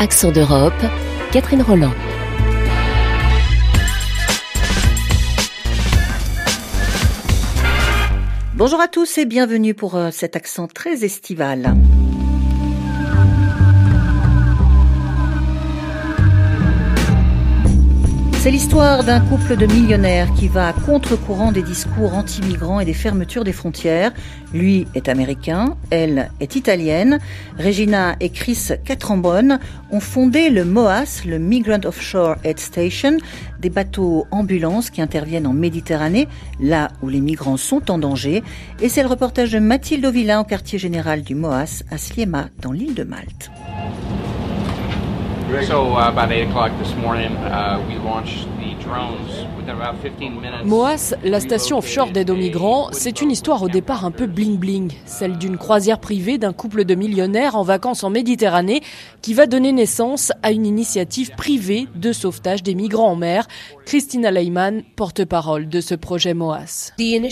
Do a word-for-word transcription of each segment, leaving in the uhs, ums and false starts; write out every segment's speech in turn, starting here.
Accent d'Europe, Catherine Roland. Bonjour à tous et bienvenue pour euh, cet accent très estival. C'est l'histoire d'un couple de millionnaires qui va à contre-courant des discours anti-migrants et des fermetures des frontières. Lui est américain, elle est italienne. Regina et Chris Catrambone ont fondé le MOAS, le Migrant Offshore Aid Station, des bateaux ambulances qui interviennent en Méditerranée, là où les migrants sont en danger. Et c'est le reportage de Mathilde Ovillain au quartier général du MOAS à Sliema, dans l'île de Malte. So uh, about eight o'clock this morning, uh, we launched the drones. Within about fifteen minutes. MOAS, la station offshore d'aide aux migrants, c'est une histoire au départ un peu bling-bling, celle d'une croisière privée d'un couple de millionnaires en vacances en Méditerranée qui va donner naissance à une initiative privée de sauvetage des migrants en mer. Christina Leyman, porte-parole de ce projet MOAS.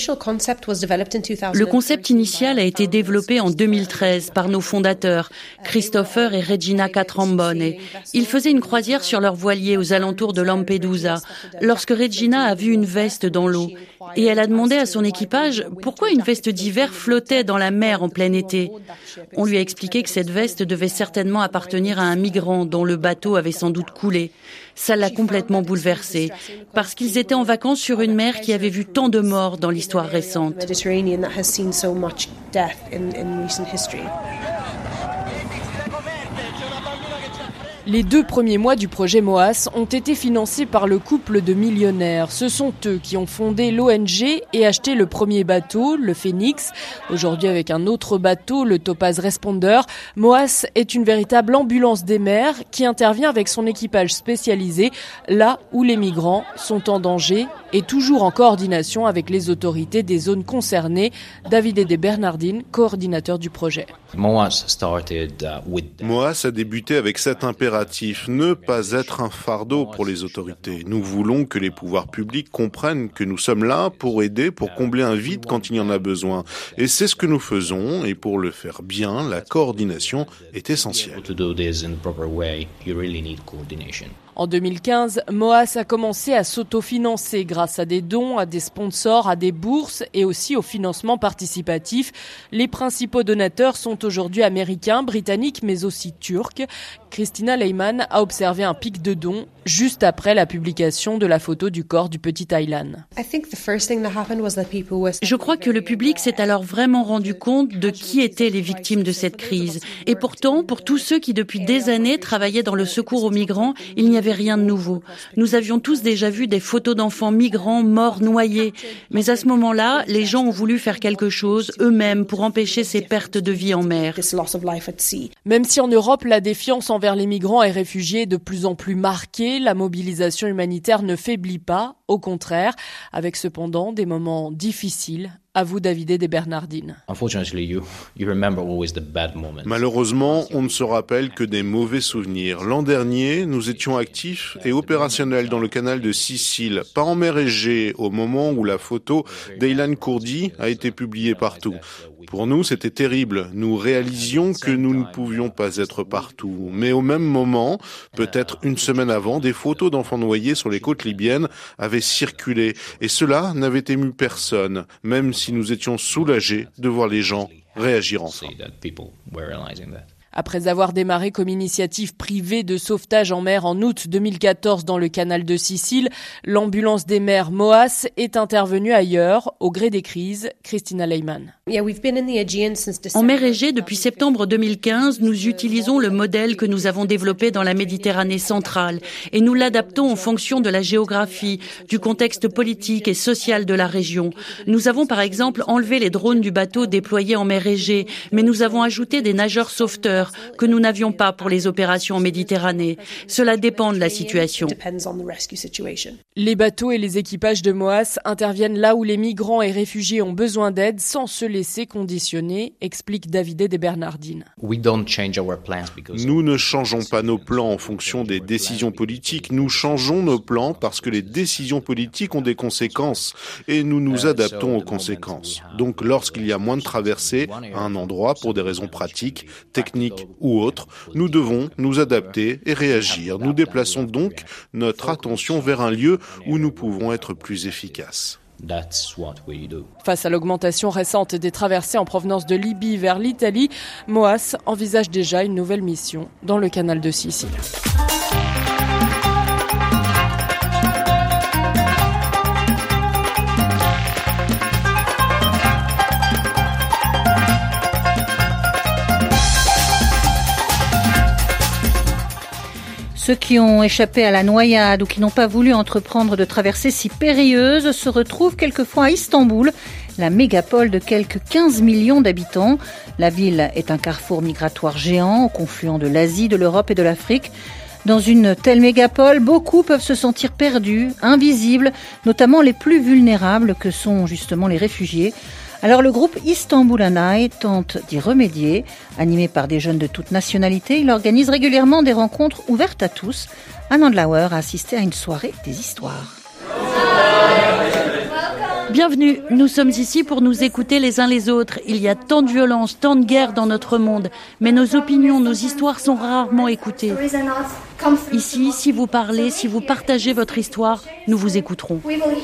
Le concept initial a été développé en deux mille treize par nos fondateurs, Christopher et Regina Catrambone. Ils faisaient une croisière sur leur voilier aux alentours de Lampedusa, lorsque Regina a vu une veste dans l'eau. Et elle a demandé à son équipage pourquoi une veste d'hiver flottait dans la mer en plein été. On lui a expliqué que cette veste devait certainement appartenir à un migrant dont le bateau avait sans doute coulé. Ça l'a complètement bouleversée, parce qu'ils étaient en vacances sur une mer qui avait vu tant de morts dans l'histoire récente. Les deux premiers mois du projet MOAS ont été financés par le couple de millionnaires. Ce sont eux qui ont fondé l'O N G et acheté le premier bateau, le Phoenix. Aujourd'hui, avec un autre bateau, le Topaz Responder, MOAS est une véritable ambulance des mers qui intervient avec son équipage spécialisé là où les migrants sont en danger et toujours en coordination avec les autorités des zones concernées. Davide De Bernardine, coordinateur du projet. MOAS started, uh, with... MOAS a débuté avec cet impératif, ne pas être un fardeau pour les autorités. Nous voulons que les pouvoirs publics comprennent que nous sommes là pour aider, pour combler un vide quand il y en a besoin. Et c'est ce que nous faisons, et pour le faire bien, la coordination est essentielle. En deux mille quinze, MOAS a commencé à s'autofinancer grâce à des dons, à des sponsors, à des bourses et aussi au financement participatif. Les principaux donateurs sont aujourd'hui américains, britanniques mais aussi turcs. Christina Leyman a observé un pic de dons juste après la publication de la photo du corps du petit Aylan. Je crois que le public s'est alors vraiment rendu compte de qui étaient les victimes de cette crise. Et pourtant, pour tous ceux qui depuis des années travaillaient dans le secours aux migrants, il n'y avait rien de nouveau. Nous avions tous déjà vu des photos d'enfants migrants morts noyés. Mais à ce moment-là, les gens ont voulu faire quelque chose eux-mêmes pour empêcher ces pertes de vie en mer. Même si en Europe, la défiance envers les migrants et réfugiés est de plus en plus marquée, la mobilisation humanitaire ne faiblit pas, au contraire, avec cependant des moments difficiles. À vous, Davide De Bernardine. Malheureusement, on ne se rappelle que des mauvais souvenirs. L'an dernier, nous étions actifs et opérationnels dans le canal de Sicile, pas en mer Égée, au moment où la photo d'Aylan Kurdi a été publiée partout. Pour nous, c'était terrible. Nous réalisions que nous ne pouvions pas être partout. Mais au même moment, peut-être une semaine avant, des photos d'enfants noyés sur les côtes libyennes avaient circulé. Et cela n'avait ému personne, même si nous étions soulagés de voir les gens réagir enfin. Après avoir démarré comme initiative privée de sauvetage en mer en août deux mille quatorze dans le canal de Sicile, l'ambulance des mers MOAS est intervenue ailleurs, au gré des crises. Christina Leyman. En mer Égée, depuis septembre deux mille quinze, nous utilisons le modèle que nous avons développé dans la Méditerranée centrale et nous l'adaptons en fonction de la géographie, du contexte politique et social de la région. Nous avons par exemple enlevé les drones du bateau déployés en mer Égée, mais nous avons ajouté des nageurs sauveteurs que nous n'avions pas pour les opérations en Méditerranée. Cela dépend de la situation. Les bateaux et les équipages de MOAS interviennent là où les migrants et réfugiés ont besoin d'aide sans se laisser conditionner, explique Davide De Bernardine. Nous ne changeons pas nos plans en fonction des décisions politiques. Nous changeons nos plans parce que les décisions politiques ont des conséquences et nous nous adaptons aux conséquences. Donc lorsqu'il y a moins de traversées à un endroit pour des raisons pratiques, techniques Afrique ou autre, nous devons nous adapter et réagir. Nous déplaçons donc notre attention vers un lieu où nous pouvons être plus efficaces. That's what we do. Face à l'augmentation récente des traversées en provenance de Libye vers l'Italie, Moas envisage déjà une nouvelle mission dans le canal de Sicile. Ceux qui ont échappé à la noyade ou qui n'ont pas voulu entreprendre de traversées si périlleuses se retrouvent quelquefois à Istanbul, la mégapole de quelques quinze millions d'habitants. La ville est un carrefour migratoire géant au confluent de l'Asie, de l'Europe et de l'Afrique. Dans une telle mégapole, beaucoup peuvent se sentir perdus, invisibles, notamment les plus vulnérables que sont justement les réfugiés. Alors le groupe Istanbul and I tente d'y remédier. Animé par des jeunes de toutes nationalités, il organise régulièrement des rencontres ouvertes à tous. Anne Andlauer a assisté à une soirée des histoires. Bienvenue, nous sommes ici pour nous écouter les uns les autres. Il y a tant de violence, tant de guerre dans notre monde, mais nos opinions, nos histoires sont rarement écoutées. Ici, si vous parlez, si vous partagez votre histoire, nous vous écouterons.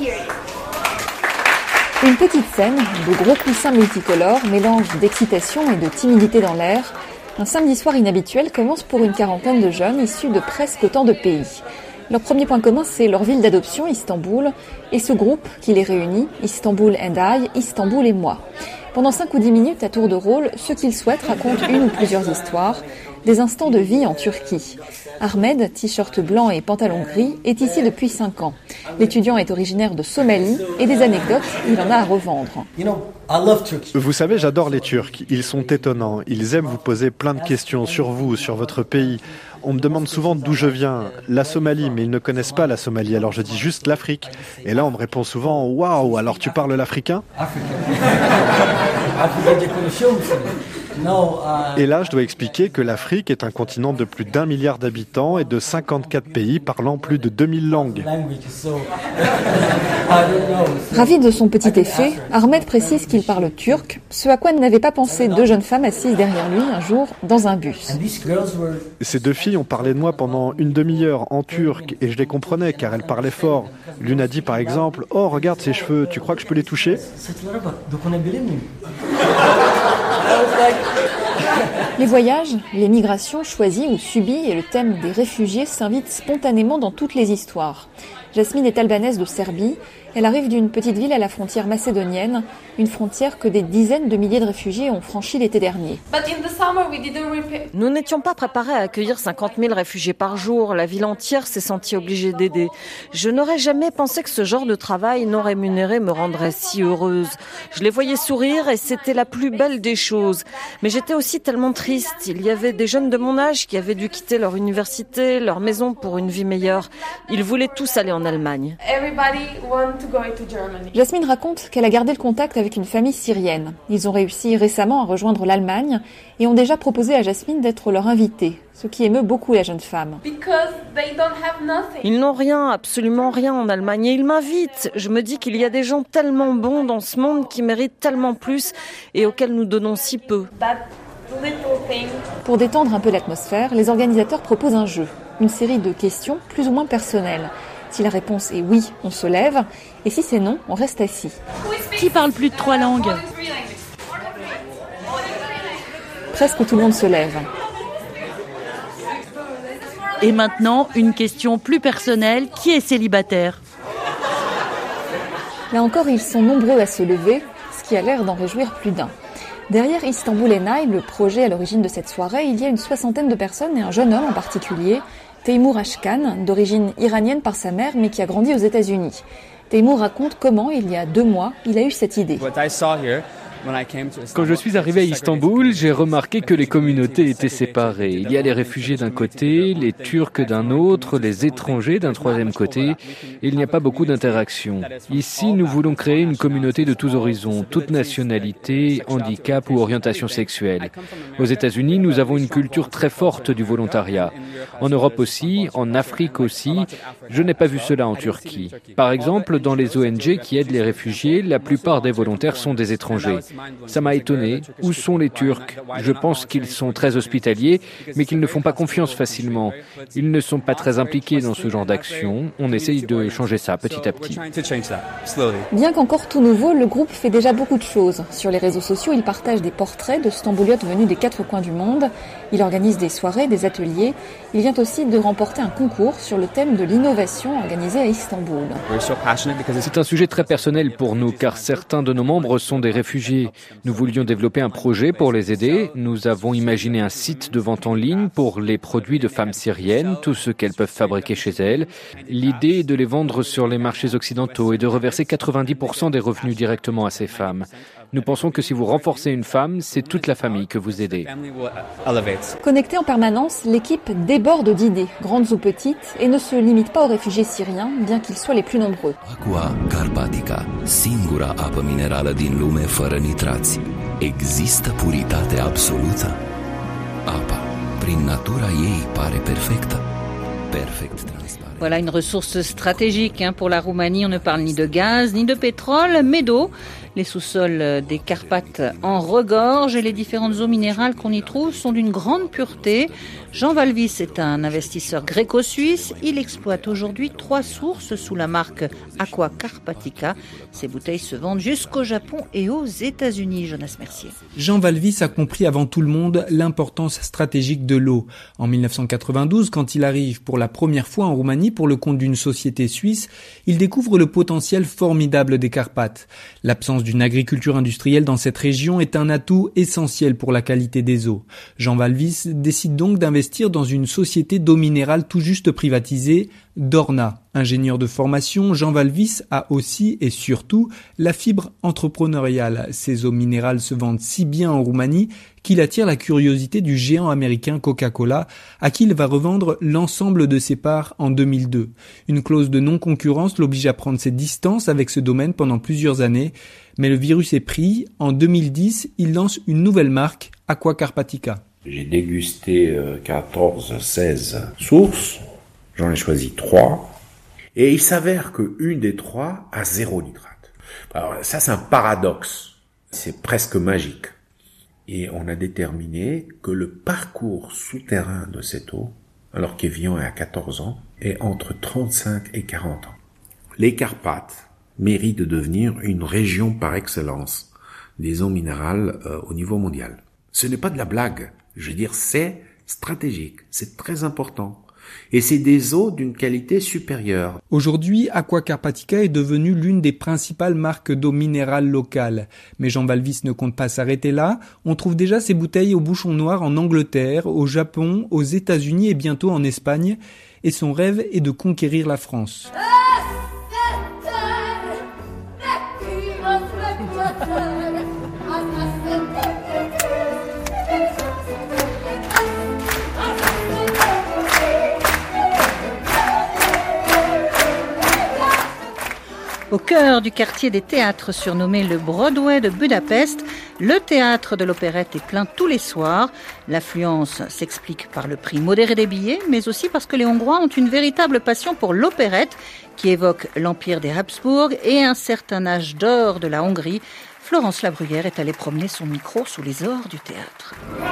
Une petite scène de gros coussins multicolores, mélange d'excitation et de timidité dans l'air. Un samedi soir inhabituel commence pour une quarantaine de jeunes issus de presque autant de pays. Leur premier point commun, c'est leur ville d'adoption, Istanbul, et ce groupe qui les réunit, Istanbul and I, Istanbul et moi. Pendant cinq ou dix minutes, à tour de rôle, ceux qu'ils souhaitent racontent une ou plusieurs histoires, des instants de vie en Turquie. Ahmed, t-shirt blanc et pantalon gris, est ici depuis cinq ans. L'étudiant est originaire de Somalie et des anecdotes, il en a à revendre. Vous savez, j'adore les Turcs. Ils sont étonnants. Ils aiment vous poser plein de questions sur vous, sur votre pays. On me demande souvent d'où je viens, la Somalie, mais ils ne connaissent pas la Somalie, alors je dis juste l'Afrique. Et là, on me répond souvent « Waouh, alors tu parles l'africain ?» Et là, je dois expliquer que l'Afrique est un continent de plus d'un milliard d'habitants et de cinquante-quatre pays parlant plus de deux mille langues. Ravi de son petit effet, Ahmed précise qu'il parle turc, ce à quoi n'avaient pas pensé deux jeunes femmes assises derrière lui un jour dans un bus. Ces deux filles ont parlé de moi pendant une demi-heure en turc et je les comprenais car elles parlaient fort. L'une a dit par exemple « Oh, regarde ces cheveux, tu crois que je peux les toucher ?» Les voyages, les migrations choisies ou subies et le thème des réfugiés s'invitent spontanément dans toutes les histoires. Jasmine est albanaise de Serbie. Elle arrive d'une petite ville à la frontière macédonienne, une frontière que des dizaines de milliers de réfugiés ont franchi l'été dernier. Nous n'étions pas préparés à accueillir cinquante mille réfugiés par jour. La ville entière s'est sentie obligée d'aider. Je n'aurais jamais pensé que ce genre de travail non rémunéré me rendrait si heureuse. Je les voyais sourire et c'était la plus belle des choses. Mais j'étais aussi tellement triste. Il y avait des jeunes de mon âge qui avaient dû quitter leur université, leur maison pour une vie meilleure. Ils voulaient tous aller en Allemagne. Jasmine raconte qu'elle a gardé le contact avec une famille syrienne. Ils ont réussi récemment à rejoindre l'Allemagne et ont déjà proposé à Jasmine d'être leur invitée, ce qui émeut beaucoup la jeune femme. Ils n'ont rien, absolument rien en Allemagne et ils m'invitent. Je me dis qu'il y a des gens tellement bons dans ce monde qui méritent tellement plus et auxquels nous donnons si peu. Pour détendre un peu l'atmosphère, les organisateurs proposent un jeu, une série de questions plus ou moins personnelles. Si la réponse est oui, on se lève, et si c'est non, on reste assis. Qui parle plus de trois langues ? Presque tout le monde se lève. Et maintenant, une question plus personnelle, qui est célibataire ? Là encore, ils sont nombreux à se lever, ce qui a l'air d'en réjouir plus d'un. Derrière Istanbul and I, le projet à l'origine de cette soirée, il y a une soixantaine de personnes et un jeune homme en particulier, Teimour Ashkan, d'origine iranienne par sa mère, mais qui a grandi aux États-Unis. Teimour raconte comment, il y a deux mois, il a eu cette idée. Quand je suis arrivé à Istanbul, j'ai remarqué que les communautés étaient séparées. Il y a les réfugiés d'un côté, les Turcs d'un autre, les étrangers d'un troisième côté. Et il n'y a pas beaucoup d'interaction. Ici, nous voulons créer une communauté de tous horizons, toutes nationalités, handicap ou orientation sexuelle. Aux États-Unis, nous avons une culture très forte du volontariat. En Europe aussi, en Afrique aussi. Je n'ai pas vu cela en Turquie. Par exemple, dans les O N G qui aident les réfugiés, la plupart des volontaires sont des étrangers. Ça m'a étonné. Où sont les Turcs? Je pense qu'ils sont très hospitaliers, mais qu'ils ne font pas confiance facilement. Ils ne sont pas très impliqués dans ce genre d'action. On essaye de changer ça petit à petit. Bien qu'encore tout nouveau, le groupe fait déjà beaucoup de choses. Sur les réseaux sociaux, il partage des portraits de Stambouliotes venus des quatre coins du monde. Il organise des soirées, des ateliers. Il vient aussi de remporter un concours sur le thème de l'innovation organisé à Istanbul. C'est un sujet très personnel pour nous, car certains de nos membres sont des réfugiés. Nous voulions développer un projet pour les aider. Nous avons imaginé un site de vente en ligne pour les produits de femmes syriennes, tout ce qu'elles peuvent fabriquer chez elles. L'idée est de les vendre sur les marchés occidentaux et de reverser quatre-vingt-dix pour cent des revenus directement à ces femmes. Nous pensons que si vous renforcez une femme, c'est toute la famille que vous aidez. Connectée en permanence, l'équipe déborde d'idées, grandes ou petites, et ne se limite pas aux réfugiés syriens, bien qu'ils soient les plus nombreux. Aqua Carpatica, singura apă minerală din lume fără nitrați. Există puritate absolută? Apa, prin natura ei, pare perfectă. Perfect transparent. Voilà une ressource stratégique hein, pour la Roumanie. On ne parle ni de gaz, ni de pétrole, mais d'eau. Les sous-sols des Carpates en regorgent et les différentes eaux minérales qu'on y trouve sont d'une grande pureté. Jean Valvis est un investisseur gréco-suisse. Il exploite aujourd'hui trois sources sous la marque Aqua Carpatica. Ces bouteilles se vendent jusqu'au Japon et aux États-Unis. Jonas Mercier. Jean Valvis a compris avant tout le monde l'importance stratégique de l'eau. En dix-neuf cent quatre-vingt-douze, quand il arrive pour la première fois en Roumanie pour le compte d'une société suisse, il découvre le potentiel formidable des Carpates. L'absence d'une agriculture industrielle dans cette région est un atout essentiel pour la qualité des eaux. Jean Valvis décide donc d'investir dans une société d'eau minérale tout juste privatisée, Dorna. Ingénieur de formation, Jean Valvis a aussi et surtout la fibre entrepreneuriale. Ces eaux minérales se vendent si bien en Roumanie qu'il attire la curiosité du géant américain Coca-Cola, à qui il va revendre l'ensemble de ses parts en deux mille deux. Une clause de non-concurrence l'oblige à prendre ses distances avec ce domaine pendant plusieurs années, mais le virus est pris. En deux mille dix, il lance une nouvelle marque, Aqua Carpatica. J'ai dégusté quatorze, seize sources, j'en ai choisi trois, et il s'avère qu'une des trois a zéro nitrate. Alors ça, c'est un paradoxe, c'est presque magique. Et on a déterminé que le parcours souterrain de cette eau, alors qu'Évian est à quatorze ans, est entre trente-cinq et quarante ans. Les Carpates méritent de devenir une région par excellence des eaux minérales euh, au niveau mondial. Ce n'est pas de la blague, je veux dire, c'est stratégique, c'est très important. Et c'est des eaux d'une qualité supérieure. Aujourd'hui, Aqua Carpatica est devenue l'une des principales marques d'eau minérale locales. Mais Jean Valvis ne compte pas s'arrêter là. On trouve déjà ces bouteilles au bouchon noir en Angleterre, au Japon, aux États-Unis et bientôt en Espagne. Et son rêve est de conquérir la France. Au cœur du quartier des théâtres surnommé le Broadway de Budapest, le théâtre de l'opérette est plein tous les soirs. L'affluence s'explique par le prix modéré des billets, mais aussi parce que les Hongrois ont une véritable passion pour l'opérette qui évoque l'empire des Habsbourg et un certain âge d'or de la Hongrie. Florence Labruyère est allée promener son micro sous les ors du théâtre.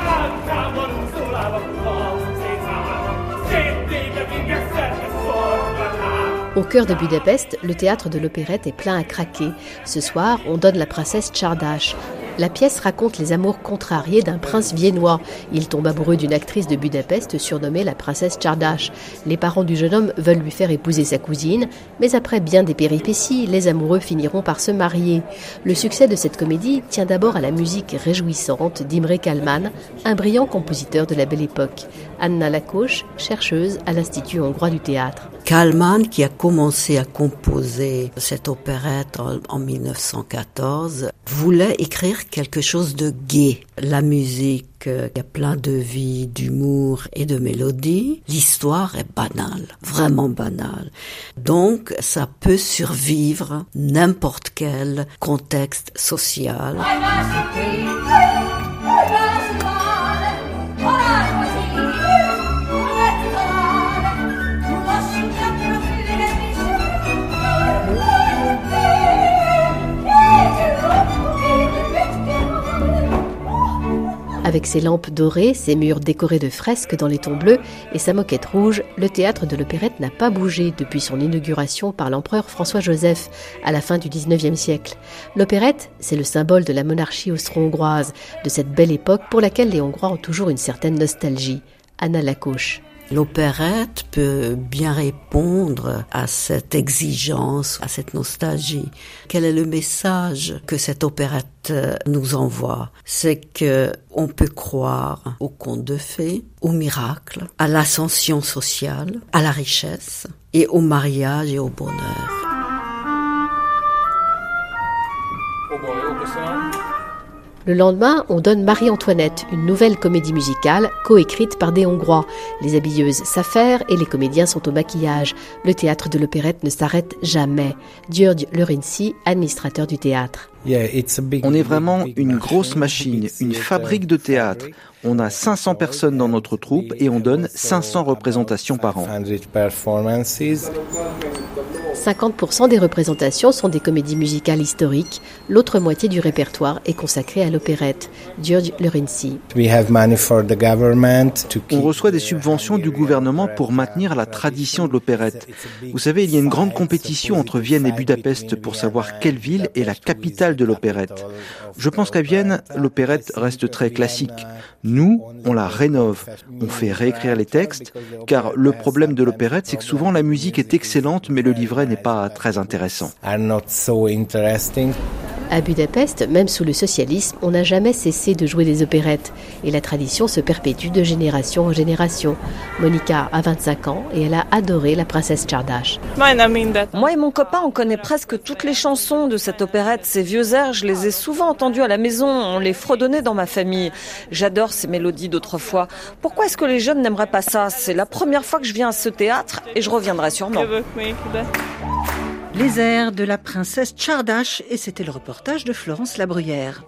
Au cœur de Budapest, le théâtre de l'opérette est plein à craquer. Ce soir, on donne la princesse Csárdás. La pièce raconte les amours contrariés d'un prince viennois. Il tombe amoureux d'une actrice de Budapest surnommée la princesse Csárdás. Les parents du jeune homme veulent lui faire épouser sa cousine, mais après bien des péripéties, les amoureux finiront par se marier. Le succès de cette comédie tient d'abord à la musique réjouissante d'Imre Kálmán, un brillant compositeur de la Belle Époque. Anna Lakos, chercheuse à l'Institut hongrois du théâtre. Kálmán, qui a commencé à composer cette opérette en, en dix-neuf cent quatorze, voulait écrire quelque chose de gai. La musique, il y a plein de vie, d'humour et de mélodie. L'histoire est banale, vraiment banale. Donc, ça peut survivre n'importe quel contexte social. Avec ses lampes dorées, ses murs décorés de fresques dans les tons bleus et sa moquette rouge, le théâtre de l'Opérette n'a pas bougé depuis son inauguration par l'empereur François-Joseph à la fin du dix-neuvième siècle. L'Opérette, c'est le symbole de la monarchie austro-hongroise, de cette belle époque pour laquelle les Hongrois ont toujours une certaine nostalgie. Anna Lacoche. L'opérette peut bien répondre à cette exigence, à cette nostalgie. Quel est le message que cette opérette nous envoie? C'est que on peut croire aux contes de fées, aux miracles, à l'ascension sociale, à la richesse et au mariage et au bonheur. Le lendemain, on donne Marie-Antoinette, une nouvelle comédie musicale coécrite par des Hongrois. Les habilleuses s'affairent et les comédiens sont au maquillage. Le théâtre de l'Opérette ne s'arrête jamais. György Lőrinczi, administrateur du théâtre. On est vraiment une grosse machine, une fabrique de théâtre. On a cinq cents personnes dans notre troupe et on donne cinq cents représentations par an. cinquante pour cent des représentations sont des comédies musicales historiques. L'autre moitié du répertoire est consacrée à l'opérette. György Lőrinczi. On reçoit des subventions du gouvernement pour maintenir la tradition de l'opérette. Vous savez, il y a une grande compétition entre Vienne et Budapest pour savoir quelle ville est la capitale de l'opérette. Je pense qu'à Vienne, l'opérette reste très classique. Nous, on la rénove, on fait réécrire les textes, car le problème de l'opérette, c'est que souvent la musique est excellente, mais le livret n'est pas très intéressant. À Budapest, même sous le socialisme, on n'a jamais cessé de jouer des opérettes. Et la tradition se perpétue de génération en génération. Monica a vingt-cinq ans et elle a adoré la princesse Csárdás. Moi et mon copain, on connaît presque toutes les chansons de cette opérette. Ces vieux airs, je les ai souvent entendus à la maison. On les fredonnait dans ma famille. J'adore ces mélodies d'autrefois. Pourquoi est-ce que les jeunes n'aimeraient pas ça? C'est la première fois que je viens à ce théâtre et je reviendrai sûrement. Les airs de la princesse Csárdás, et c'était le reportage de Florence Labruyère.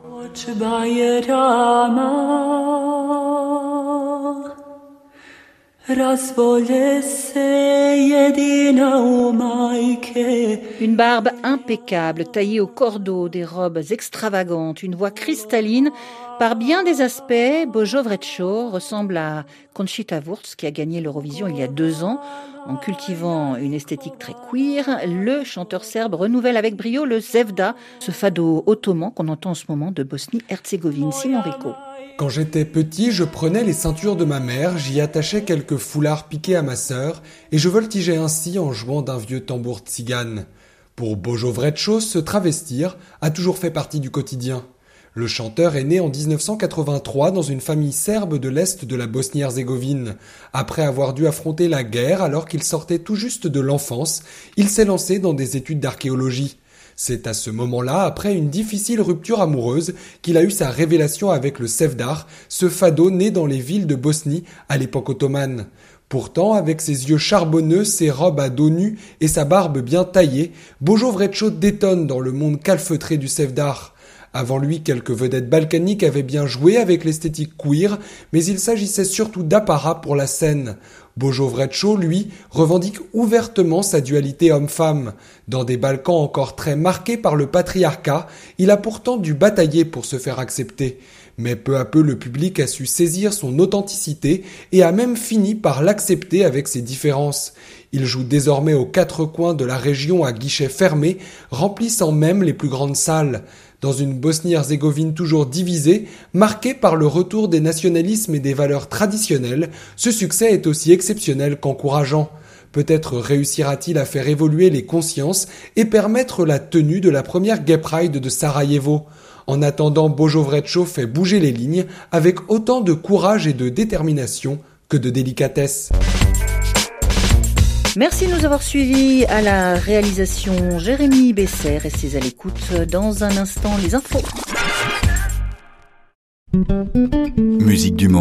Une barbe impeccable, taillée au cordeau, des robes extravagantes, une voix cristalline. Par bien des aspects, Božo Vretšo ressemble à Conchita Wurst, qui a gagné l'Eurovision il y a deux ans. En cultivant une esthétique très queer, le chanteur serbe renouvelle avec brio le Zvezda, ce fado ottoman qu'on entend en ce moment de Bosnie-Herzégovine. Simon Rico. Quand j'étais petit, je prenais les ceintures de ma mère, j'y attachais quelques foulards piqués à ma sœur, et je voltigeais ainsi en jouant d'un vieux tambour tzigane. Pour Božo Vretšo, se travestir a toujours fait partie du quotidien. Le chanteur est né en dix-neuf cent quatre-vingt-trois dans une famille serbe de l'Est de la Bosnie-Herzégovine. Après avoir dû affronter la guerre alors qu'il sortait tout juste de l'enfance, il s'est lancé dans des études d'archéologie. C'est à ce moment-là, après une difficile rupture amoureuse, qu'il a eu sa révélation avec le sevdar, ce fado né dans les villes de Bosnie à l'époque ottomane. Pourtant, avec ses yeux charbonneux, ses robes à dos nu et sa barbe bien taillée, Božo Vretšo détonne dans le monde calfeutré du sevdar. Avant lui, quelques vedettes balkaniques avaient bien joué avec l'esthétique queer, mais il s'agissait surtout d'apparat pour la scène. Božo Vretšo, lui, revendique ouvertement sa dualité homme-femme. Dans des Balkans encore très marqués par le patriarcat, il a pourtant dû batailler pour se faire accepter. Mais peu à peu, le public a su saisir son authenticité et a même fini par l'accepter avec ses différences. Il joue désormais aux quatre coins de la région à guichets fermés, remplissant même les plus grandes salles. Dans une Bosnie-Herzégovine toujours divisée, marquée par le retour des nationalismes et des valeurs traditionnelles, ce succès est aussi exceptionnel qu'encourageant. Peut-être réussira-t-il à faire évoluer les consciences et permettre la tenue de la première Gay Pride de Sarajevo. En attendant, Božo Vretšo fait bouger les lignes avec autant de courage et de détermination que de délicatesse. Merci de nous avoir suivis. À la réalisation, Jérémy Besset. Restez à l'écoute. Dans un instant, les infos. Musique du monde.